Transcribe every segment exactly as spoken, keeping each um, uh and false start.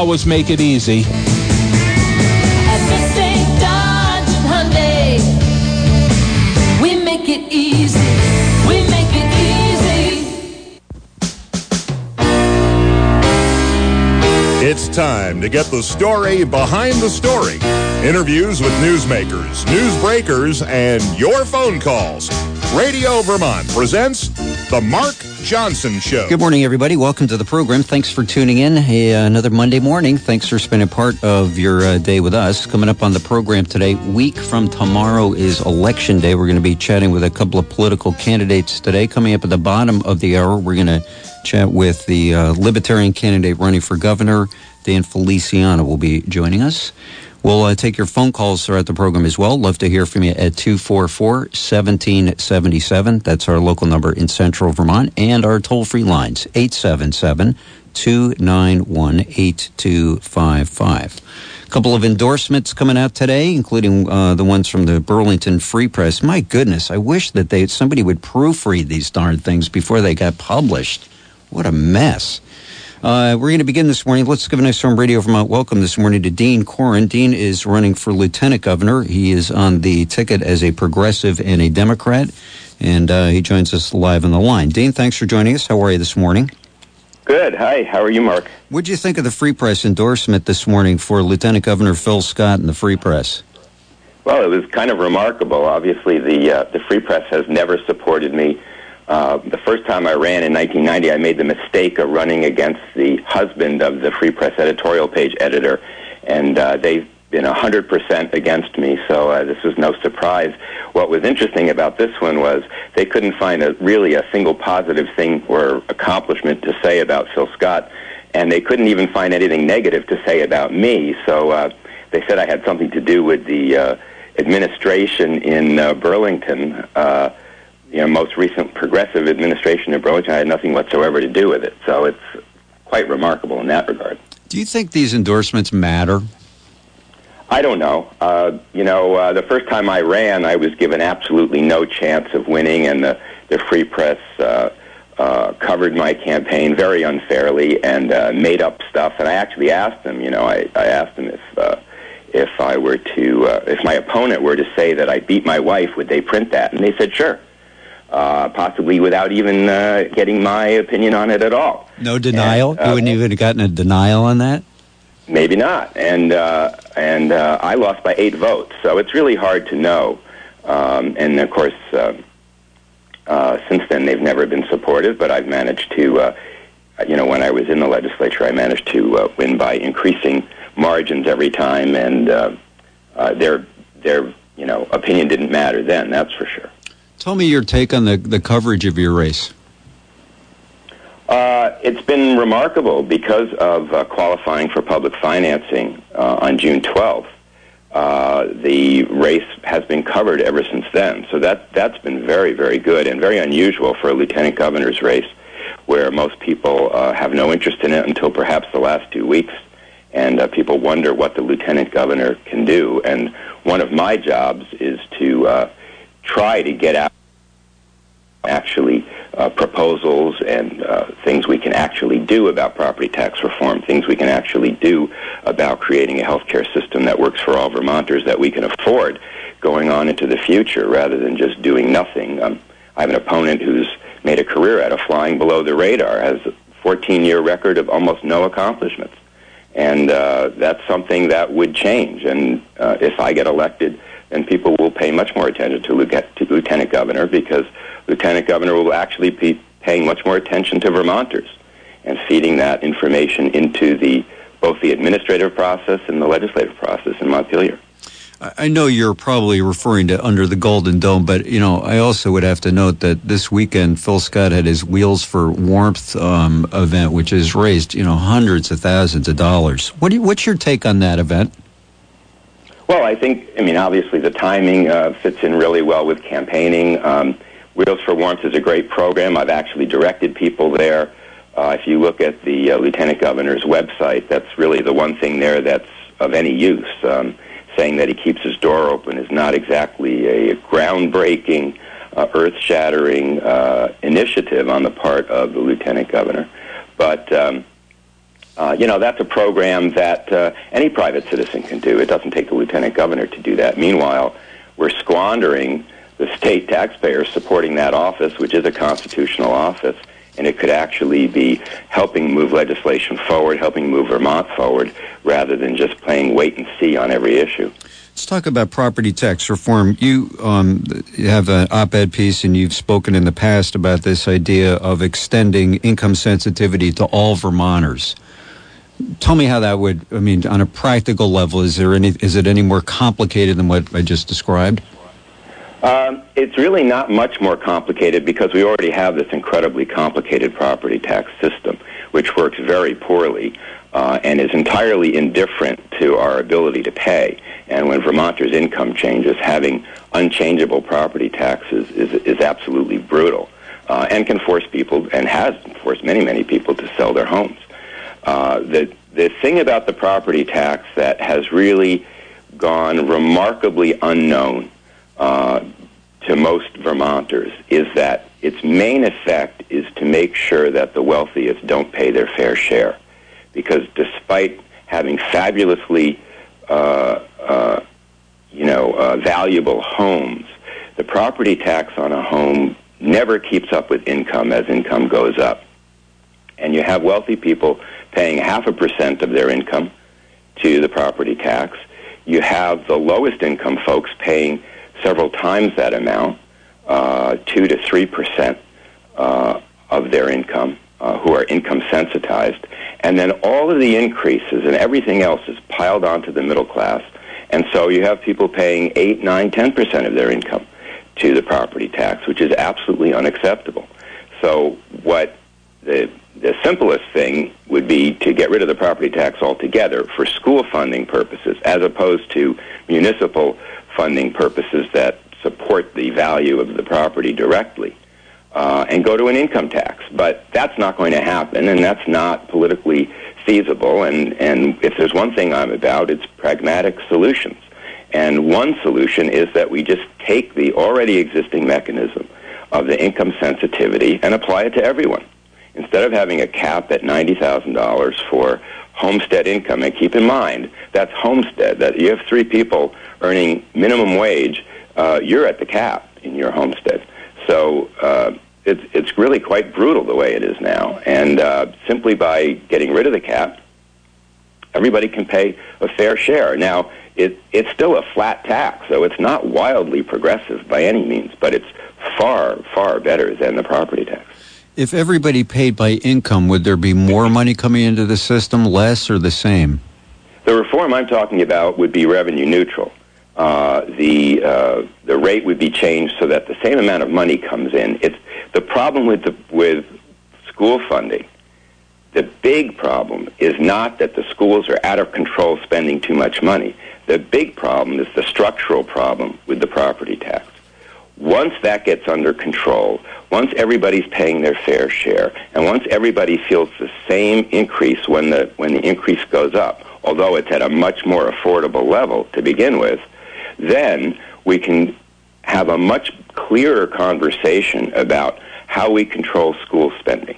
always make it easy. At Mustang Dodge and Hyundai, we make it easy. We make it easy. It's time to get the story behind the story. Interviews with newsmakers, newsbreakers, and your phone calls. Radio Vermont presents The Mark Johnson Show. Good morning, everybody. Welcome to the program. Thanks for tuning in. Hey, uh, another Monday morning. Thanks for spending part of your uh, day with us. Coming up on the program today, week from tomorrow is Election Day. We're going to be chatting with a couple of political candidates today. Coming up at the bottom of the hour, we're going to chat with the uh, Libertarian candidate running for governor, Dan Feliciano, will be joining us. We'll uh, take your phone calls throughout the program as well. Love to hear from you at two four four, one seven seven seven. That's our local number in Central Vermont. And our toll-free lines, eight seven seven, two nine one, eight two five five. A couple of endorsements coming out today, including uh, the ones from the Burlington Free Press. My goodness, I wish that they somebody would proofread these darn things before they got published. What a mess. Uh, we're going to begin this morning. Let's give a nice warm Radio Vermont welcome this morning to Dean Corrin. Dean is running for lieutenant governor. He is on the ticket as a progressive and a Democrat, and uh, he joins us live on the line. Dean, thanks for joining us. How are you this morning? Good. Hi. How are you, Mark? What did you think of the Free Press endorsement this morning for Lieutenant Governor Phil Scott and the Free Press? Well, it was kind of remarkable. Obviously, the uh, the Free Press has never supported me. Uh, the first time I ran in nineteen ninety, I made the mistake of running against the husband of the Free Press editorial page editor, and uh, they've been one hundred percent against me, so uh, this was no surprise. What was interesting about this one was they couldn't find a, really a single positive thing or accomplishment to say about Phil Scott, and they couldn't even find anything negative to say about me, so uh, they said I had something to do with the uh, administration in uh, Burlington. Uh, You know, most recent progressive administration in Burlington had nothing whatsoever to do with it. So it's quite remarkable in that regard. Do you think these endorsements matter? I don't know. Uh, you know, uh, the first time I ran, I was given absolutely no chance of winning, and the, the Free Press uh, uh, covered my campaign very unfairly and uh, made up stuff. And I actually asked them, you know, I, I asked them if uh, if I were to, uh, if my opponent were to say that I beat my wife, would they print that? And they said, sure. Uh, possibly without even uh, getting my opinion on it at all. No denial? And, uh, you wouldn't even have gotten a denial on that? Maybe not. And uh, and uh, I lost by eight votes, so it's really hard to know. Um, and, of course, uh, uh, since then they've never been supportive, but I've managed to, uh, you know, when I was in the legislature, I managed to uh, win by increasing margins every time, and uh, uh, their, their, you know, opinion didn't matter then, that's for sure. Tell me your take on the, the coverage of your race. Uh, it's been remarkable because of uh, qualifying for public financing uh, on June twelfth. Uh, the race has been covered ever since then. So that, that's been very, very good and very unusual for a lieutenant governor's race, where most people uh, have no interest in it until perhaps the last two weeks. And uh, people wonder what the lieutenant governor can do. And one of my jobs is to uh, try to get out actually uh, proposals and uh, things we can actually do about property tax reform, things we can actually do about creating a healthcare system that works for all Vermonters that we can afford going on into the future rather than just doing nothing. Um, I have an opponent who's made a career out of flying below the radar, has a fourteen-year record of almost no accomplishments. And uh, that's something that would change. And uh, if I get elected, then people will pay much more attention to, to Lieutenant Governor, because Lieutenant Governor will actually be paying much more attention to Vermonters and feeding that information into the both the administrative process and the legislative process in Montpelier. I know you're probably referring to Under the Golden Dome, but, you know, I also would have to note that this weekend Phil Scott had his Wheels for Warmth um, event, which has raised, you know, hundreds of thousands of dollars. What do you, what's your take on that event? Well, I think, I mean, obviously the timing uh, fits in really well with campaigning. Um, Wheels for Warmth is a great program. I've actually directed people there. Uh, if you look at the uh, Lieutenant Governor's website, that's really the one thing there that's of any use. Um, saying that he keeps his door open is not exactly a groundbreaking, uh, earth-shattering uh, initiative on the part of the Lieutenant Governor. But um, Uh, you know, that's a program that uh, any private citizen can do. It doesn't take the lieutenant governor to do that. Meanwhile, we're squandering the state taxpayers supporting that office, which is a constitutional office, and it could actually be helping move legislation forward, helping move Vermont forward, rather than just playing wait and see on every issue. Let's talk about property tax reform. You um, have an op-ed piece, and you've spoken in the past about this idea of extending income sensitivity to all Vermonters. Tell me how that would, I mean, on a practical level, is there any, is it any more complicated than what I just described? Um, it's really not much more complicated because we already have this incredibly complicated property tax system, which works very poorly uh, and is entirely indifferent to our ability to pay. And when Vermonters' income changes, having unchangeable property taxes is, is absolutely brutal uh, and can force people, and has forced many, many people to sell their homes. Uh, the, the thing about the property tax that has really gone remarkably unknown Uh, to most Vermonters is that its main effect is to make sure that the wealthiest don't pay their fair share. Because despite having fabulously, uh, uh, you know, uh, valuable homes, the property tax on a home never keeps up with income as income goes up. And you have wealthy people paying half a percent of their income to the property tax. You have the lowest income folks paying several times that amount, uh, two to three percent uh, of their income, uh, who are income sensitized, and then all of the increases and everything else is piled onto the middle class, and so you have people paying eight, nine, ten percent of their income to the property tax, which is absolutely unacceptable. So, what the the simplest thing would be to get rid of the property tax altogether for school funding purposes, as opposed to municipal funding purposes that support the value of the property directly, uh, and go to an income tax. But that's not going to happen, and that's not politically feasible. And, and if there's one thing I'm about, it's pragmatic solutions. And one solution is that we just take the already existing mechanism of the income sensitivity and apply it to everyone. Instead of having a cap at ninety thousand dollars for homestead income, and keep in mind, that's homestead, that you have three people earning minimum wage, uh, you're at the cap in your homestead. So uh, it's, it's really quite brutal the way it is now. And uh, simply by getting rid of the cap, everybody can pay a fair share. Now, it, it's still a flat tax, so it's not wildly progressive by any means, but it's far, far better than the property tax. If everybody paid by income, would there be more money coming into the system, less, or the same? The reform I'm talking about would be revenue neutral. Uh, the uh, the rate would be changed so that the same amount of money comes in. It's the problem with the, with school funding. The big problem is not that the schools are out of control spending too much money. The big problem is the structural problem with the property tax. Once that gets under control, once everybody's paying their fair share, and once everybody feels the same increase when the when the increase goes up, although it's at a much more affordable level to begin with, then we can have a much clearer conversation about how we control school spending.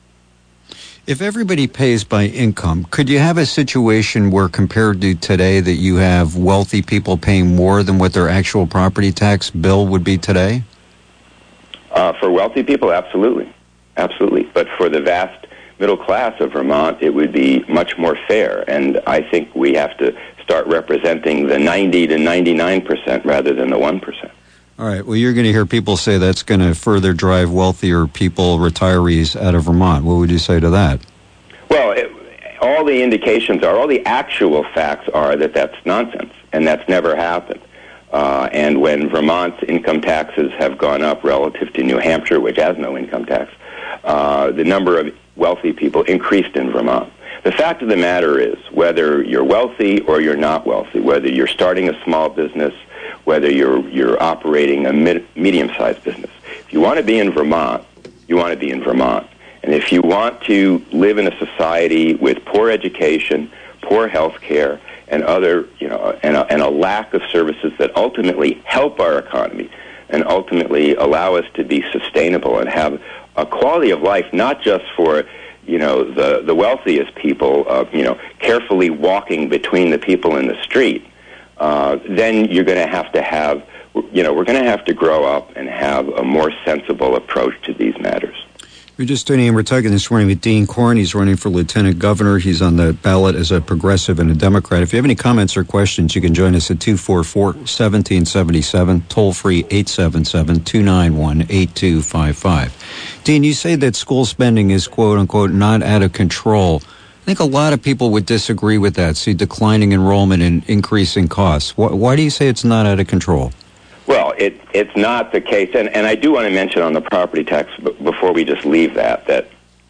If everybody pays by income, could you have a situation where, compared to today, that you have wealthy people paying more than what their actual property tax bill would be today? Uh, for wealthy people, absolutely. Absolutely. But for the vast middle class of Vermont, it would be much more fair. And I think we have to start representing the ninety to ninety-nine percent rather than the one percent. All right. Well, you're going to hear people say that's going to further drive wealthier people, retirees, out of Vermont. What would you say to that? Well, it, all the indications are, all the actual facts are that that's nonsense, and that's never happened. Uh, and when Vermont's income taxes have gone up relative to New Hampshire, which has no income tax, uh, the number of wealthy people increased in Vermont. The fact of the matter is, whether you're wealthy or you're not wealthy, whether you're starting a small business, whether you're you're operating a mid, medium-sized business, if you want to be in Vermont, you want to be in Vermont. And if you want to live in a society with poor education, poor health care, and other, you know, and a, and a lack of services that ultimately help our economy and ultimately allow us to be sustainable and have a quality of life, not just for you know, the, the wealthiest people, uh, you know, carefully walking between the people in the street, uh, then you're going to have to have, you know, we're going to have to grow up and have a more sensible approach to these matters. We're just tuning in. We're talking this morning with Dean Corn. He's running for lieutenant governor. He's on the ballot as a progressive and a Democrat. If you have any comments or questions, you can join us at two four four, one seven seven seven, toll free eight seven seven, two nine one, eight two five five. Dean, you say that school spending is, quote unquote, not out of control. I think a lot of people would disagree with that, see declining enrollment and increasing costs. Why, why do you say it's not out of control? Well, it, it's not the case, and, and I do want to mention on the property tax, b- before we just leave that, that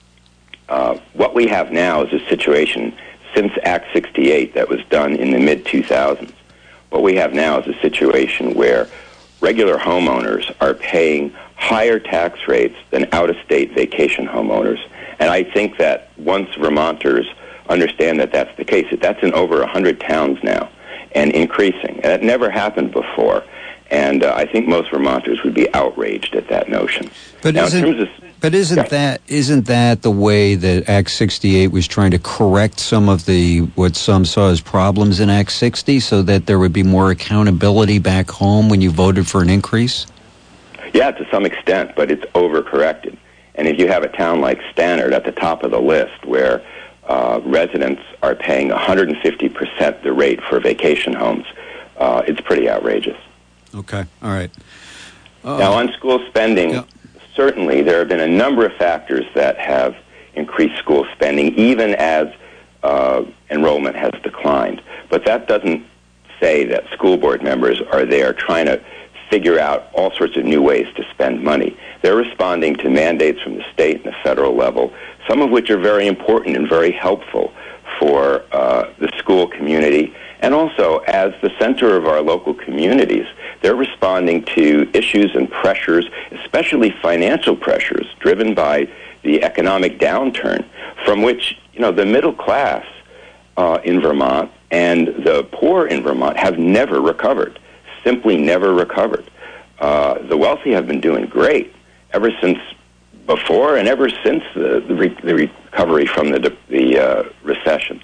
uh, what we have now is a situation since Act sixty-eight that was done in the mid two thousands. What we have now is a situation where regular homeowners are paying higher tax rates than out-of-state vacation homeowners, and I think that once Vermonters understand that that's the case, that that's in over one hundred towns now and increasing, and it never happened before. And uh, I think most Vermonters would be outraged at that notion. But now, isn't, in terms of, but isn't yeah. that isn't that the way that Act sixty-eight was trying to correct some of the what some saw as problems in Act sixty, so that there would be more accountability back home when you voted for an increase? Yeah, to some extent, but it's overcorrected. And if you have a town like Stannard at the top of the list, where uh, residents are paying one hundred fifty percent the rate for vacation homes, uh, it's pretty outrageous. Okay, all right. Uh, now, on school spending, yeah. certainly there have been a number of factors that have increased school spending, even as uh, enrollment has declined. But that doesn't say that school board members are there trying to figure out all sorts of new ways to spend money. They're responding to mandates from the state and the federal level, some of which are very important and very helpful for uh, the school community. And also, as the center of our local communities, they're responding to issues and pressures, especially financial pressures, driven by the economic downturn, from which, you know, the middle class uh, in Vermont and the poor in Vermont have never recovered, simply never recovered. Uh, the wealthy have been doing great ever since before and ever since the, the, re- the recovery from the, the uh, recession.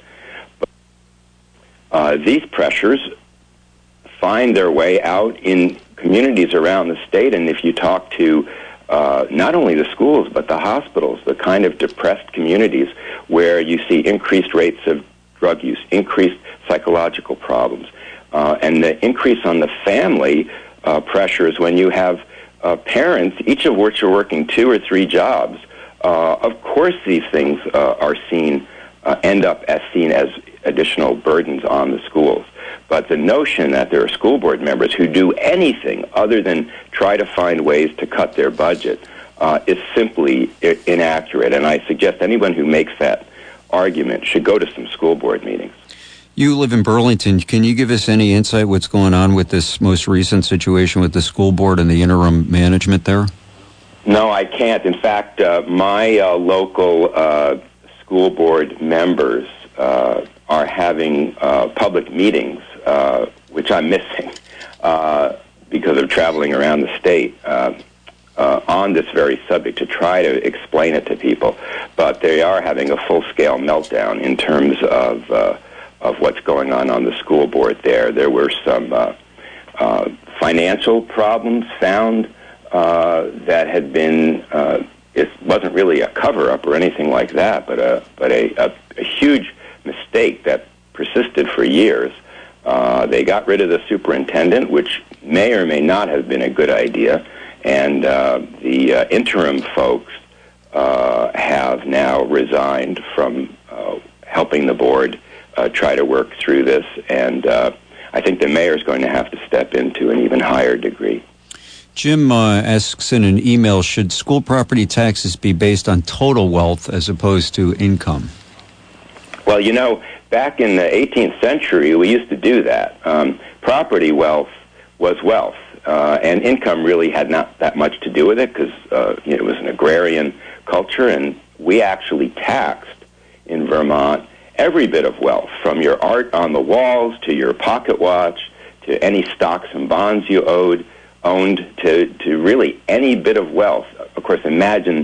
Uh, these pressures find their way out in communities around the state, and if you talk to uh, not only the schools but the hospitals, the kind of depressed communities where you see increased rates of drug use, increased psychological problems, uh, and the increase on the family uh, pressures when you have uh, parents, each of which are working two or three jobs. Uh, of course these things uh, are seen, uh, end up as seen as additional burdens on the schools. But the notion that there are school board members who do anything other than try to find ways to cut their budget uh, is simply I- inaccurate. And I suggest anyone who makes that argument should go to some school board meetings. You live in Burlington. Can you give us any insight what's going on with this most recent situation with the school board and the interim management there? No, I can't. In fact, uh, my uh, local uh, school board members uh, are having uh, public meetings, uh, which I'm missing uh, because of traveling around the state uh, uh, on this very subject to try to explain it to people. But they are having a full-scale meltdown in terms of uh, of what's going on on the school board there. There were some uh, uh, financial problems found uh, that had been, uh, it wasn't really a cover-up or anything like that, but a, but a, a, a huge mistake that persisted for years. Uh, they got rid of the superintendent, which may or may not have been a good idea, and uh, the uh, interim folks uh, have now resigned from uh, helping the board uh, try to work through this, and uh, I think the mayor is going to have to step in to an even higher degree. Jim uh, asks in an email, should school property taxes be based on total wealth as opposed to income? Well, you know, back in the eighteenth century, we used to do that. Um, property wealth was wealth, uh, and income really had not that much to do with it because uh, you know, it was an agrarian culture, and we actually taxed in Vermont every bit of wealth, from your art on the walls to your pocket watch to any stocks and bonds you owed, owned to, to really any bit of wealth. Of course, imagine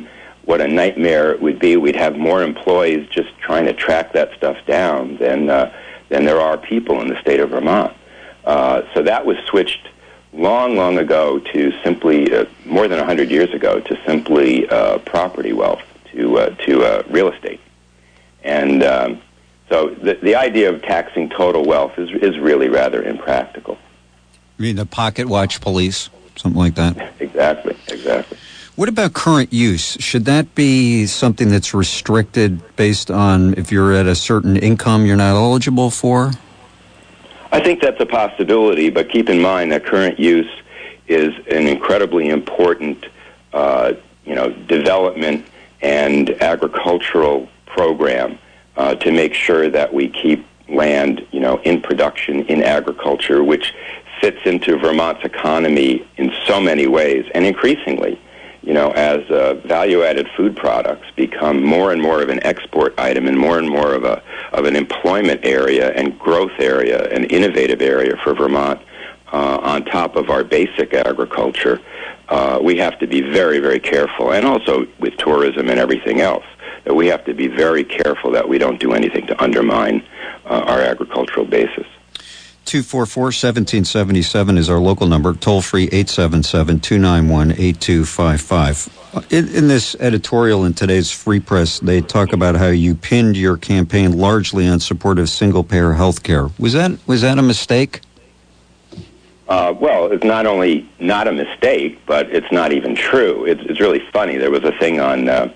what a nightmare it would be. We'd have more employees just trying to track that stuff down than uh, than there are people in the state of Vermont. Uh, so that was switched long, long ago to simply, uh, more than one hundred years ago, to simply uh, property wealth, to uh, to uh, real estate. And um, so the, the idea of taxing total wealth is is really rather impractical. You mean the pocket watch police, something like that? Exactly, exactly. What about current use? Should that be something that's restricted based on if you're at a certain income you're not eligible for? I think that's a possibility, but keep in mind that current use is an incredibly important, uh, you know, development and agricultural program uh, to make sure that we keep land, you know, in production, in agriculture, which fits into Vermont's economy in so many ways, and increasingly, you know, as uh, value-added food products become more and more of an export item and more and more of a of an employment area and growth area and innovative area for Vermont, uh, on top of our basic agriculture, uh, we have to be very, very careful, and also with tourism and everything else, that we have to be very careful that we don't do anything to undermine uh, our agricultural basis. two four four, one seven seven seven is our local number, toll-free eight seven seven, two nine one, eight two five five. In, in this editorial in today's Free Press, they talk about how you pinned your campaign largely on support of single-payer health care. Was that, was that a mistake? Uh, well, it's not only not a mistake, but it's not even true. It's, it's really funny. There was a thing on, uh,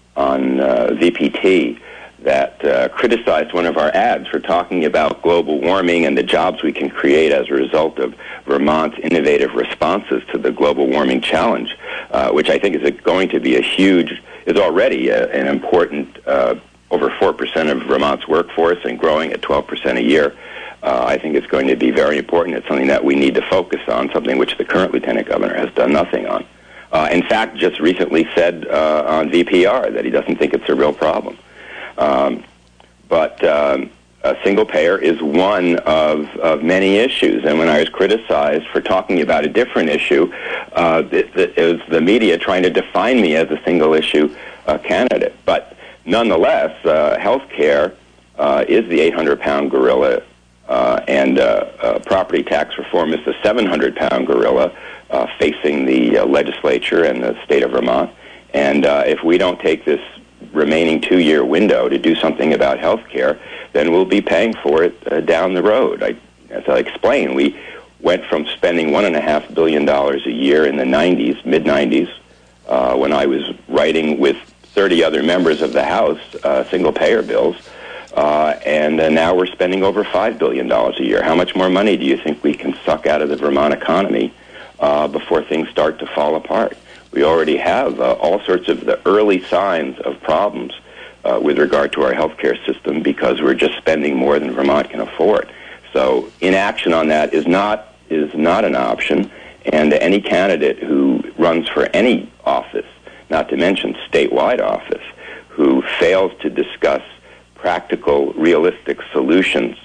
on uh, V P T that uh, criticized one of our ads for talking about global warming and the jobs we can create as a result of Vermont's innovative responses to the global warming challenge, uh, which I think is a, going to be a huge, is already a, an important, uh, over four percent of Vermont's workforce and growing at twelve percent a year. Uh, I think it's going to be very important. It's something that we need to focus on, something which the current lieutenant governor has done nothing on. Uh, in fact, just recently said uh, on V P R that he doesn't think it's a real problem. Um, but um, a single payer is one of, of many issues. And when I was criticized for talking about a different issue, uh, it, it was the media trying to define me as a single issue uh, candidate. But nonetheless, uh, health care uh, is the eight hundred pound gorilla, uh, and uh, uh, property tax reform is the seven hundred pound gorilla uh, facing the uh, legislature and the state of Vermont. And uh, if we don't take this remaining two-year window to do something about health care, then we'll be paying for it uh, down the road. I, as I explained, we went from spending one and a half billion dollars a year in the nineties, mid nineties, uh, when I was writing with thirty other members of the House uh, single-payer bills, uh, and uh, now we're spending over five billion dollars a year. How much more money do you think we can suck out of the Vermont economy uh, before things start to fall apart? We already have uh, all sorts of the early signs of problems uh, with regard to our healthcare system because we're just spending more than Vermont can afford. So inaction on that is not is not an option, and any candidate who runs for any office, not to mention statewide office, who fails to discuss practical, realistic solutions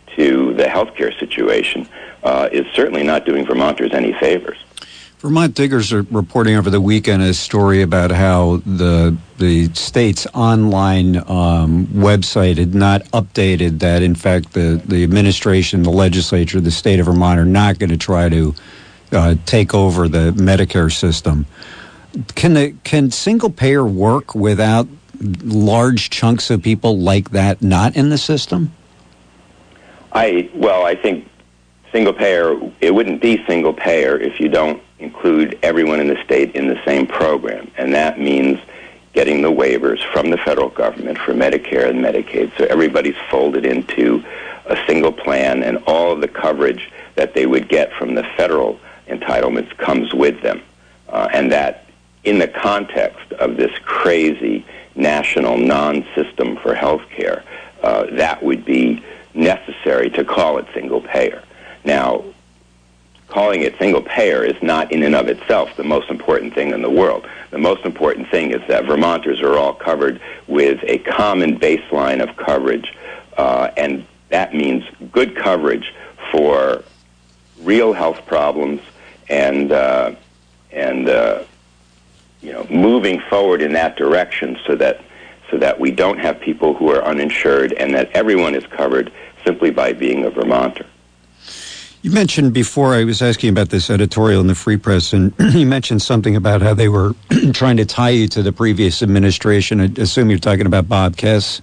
to the healthcare situation uh, is certainly not doing Vermonters any favors. Vermont Diggers are reporting over the weekend a story about how the the state's online um, website had not updated that, in fact, the, the administration, the legislature, the state of Vermont are not going to try to uh, take over the Medicare system. Can the can single payer work without large chunks of people like that not in the system? I well, I think single payer, it wouldn't be single payer if you don't include everyone in the state in the same program. And that means getting the waivers from the federal government for Medicare and Medicaid, so everybody's folded into a single plan and all of the coverage that they would get from the federal entitlements comes with them. Uh, and that in the context of this crazy national non-system for health care, uh, that would be necessary to call it single payer. Now, calling it single payer is not in and of itself the most important thing in the world. The most important thing is that Vermonters are all covered with a common baseline of coverage, uh, and that means good coverage for real health problems and uh, and uh, you know, moving forward in that direction so that so that we don't have people who are uninsured and that everyone is covered simply by being a Vermonter. You mentioned before, I was asking about this editorial in the Free Press, and you mentioned something about how they were trying to tie you to the previous administration. I assume you're talking about Bob Kess.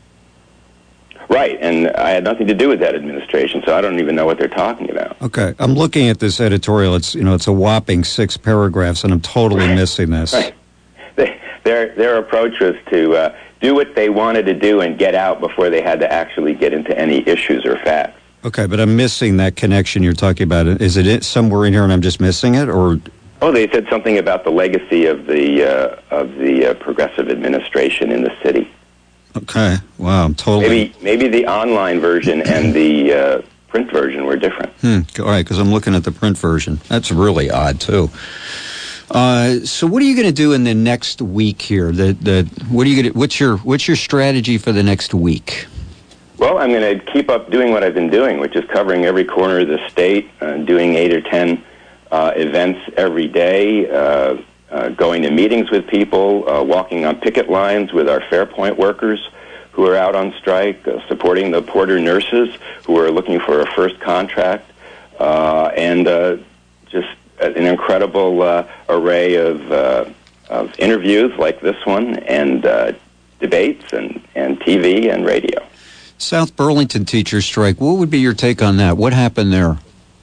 Right, and I had nothing to do with that administration, so I don't even know what they're talking about. Okay, I'm looking at this editorial. It's, you know, it's a whopping six paragraphs, and I'm totally right. missing this. Right. They, their their approach was to uh, do what they wanted to do and get out before they had to actually get into any issues or facts. Okay, but I'm missing that connection you're talking about. Is it somewhere in here and I'm just missing it, or? Oh, they said something about the legacy of the uh, of the uh, progressive administration in the city. Okay, wow, I'm totally. Maybe maybe the online version and the uh, print version were different. Hmm. All right, because I'm looking at the print version. That's really odd too. Uh, so, what are you going to do in the next week here? The the what are you going to? What's your what's your strategy for the next week? Well, I'm going to keep up doing what I've been doing, which is covering every corner of the state, uh, doing eight or ten uh, events every day, uh, uh, going to meetings with people, uh, walking on picket lines with our Fairpoint workers who are out on strike, uh, supporting the Porter nurses who are looking for a first contract, uh, and uh, just an incredible uh, array of, uh, of interviews like this one, and uh, debates, and, and T V and radio. South Burlington teachers strike. What would be your take on that? What happened there?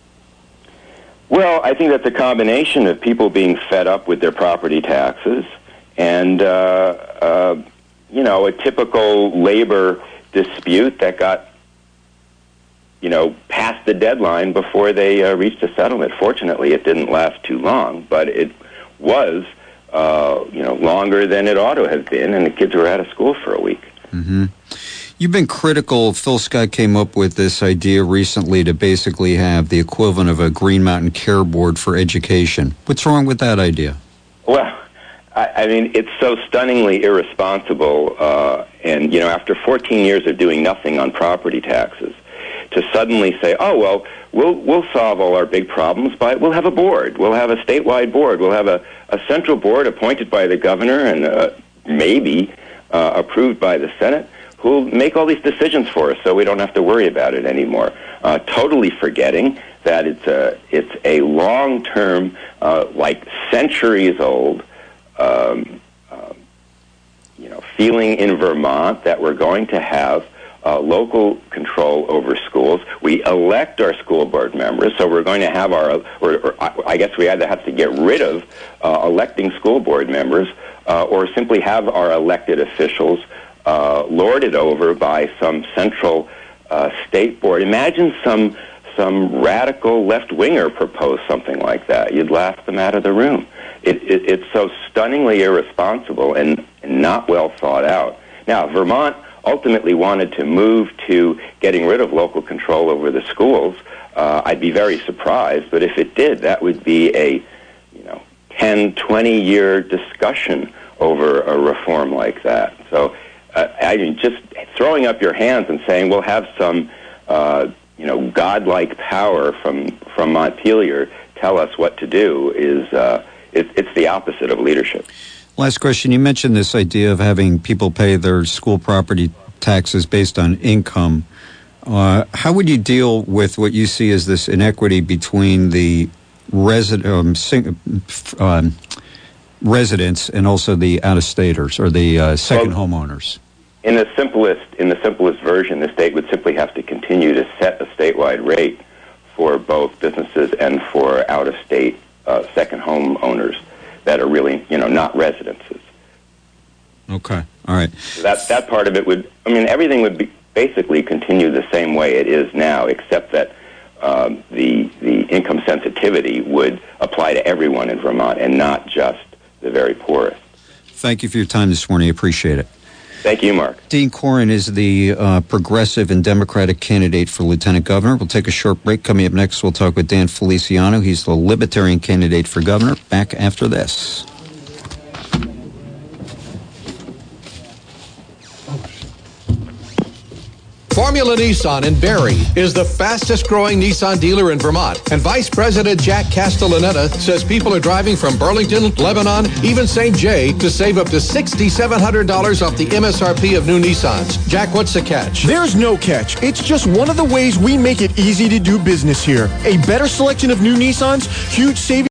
Well, I think that's a combination of people being fed up with their property taxes and, uh, uh, you know, a typical labor dispute that got, you know, past the deadline before they uh, reached a settlement. Fortunately, it didn't last too long, but it was, uh, you know, longer than it ought to have been, and the kids were out of school for a week. Mm-hmm. You've been critical. Phil Scott came up with this idea recently to basically have the equivalent of a Green Mountain Care Board for education. What's wrong with that idea? Well, I, I mean, it's so stunningly irresponsible. Uh, and, you know, after fourteen years of doing nothing on property taxes, to suddenly say, oh, well, we'll we'll solve all our big problems by, we'll have a board. We'll have a statewide board. We'll have a, a central board appointed by the governor and uh, maybe uh, approved by the Senate, who'll make all these decisions for us so we don't have to worry about it anymore. Uh, totally forgetting that it's a, it's a long-term, uh, like centuries-old, um, uh, you know, feeling in Vermont that we're going to have uh, local control over schools. We elect our school board members, so we're going to have our, or, or I guess we either have to get rid of uh, electing school board members uh, or simply have our elected officials Uh, lorded over by some central uh, state board. Imagine some some radical left-winger proposed something like that. You'd laugh them out of the room. It, it, it's so stunningly irresponsible and not well thought out. Now, Vermont ultimately wanted to move to getting rid of local control over the schools. Uh, I'd be very surprised, but if it did, that would be a, you know, ten, twenty-year discussion over a reform like that. So Uh, I mean, just throwing up your hands and saying we'll have some, uh, you know, godlike power from from Montpelier tell us what to do is uh, it, it's the opposite of leadership. Last question. You mentioned this idea of having people pay their school property taxes based on income. Uh, how would you deal with what you see as this inequity between the resident um, sing, um, residents and also the out-of-staters or the uh, second well, homeowners? In the simplest, in the simplest version, the state would simply have to continue to set a statewide rate for both businesses and for out-of-state uh, second homeowners that are really, you know, not residences. Okay, all right. So that that part of it would, I mean, everything would be basically continue the same way it is now, except that um, the the income sensitivity would apply to everyone in Vermont and not just the very poorest. Thank you for your time this morning. I appreciate it. Thank you, Mark. Dean Coren is the uh, progressive and Democratic candidate for lieutenant governor. We'll take a short break. Coming up next, we'll talk with Dan Feliciano. He's the libertarian candidate for governor. Back after this. Formula Nissan in Barrie is the fastest growing Nissan dealer in Vermont, and Vice President Jack Castellaneta says people are driving from Burlington, Lebanon, even Saint Jay to save up to six thousand seven hundred dollars off the M S R P of new Nissans. Jack, what's the catch? There's no catch. It's just one of the ways we make it easy to do business here. A better selection of new Nissans, huge savings.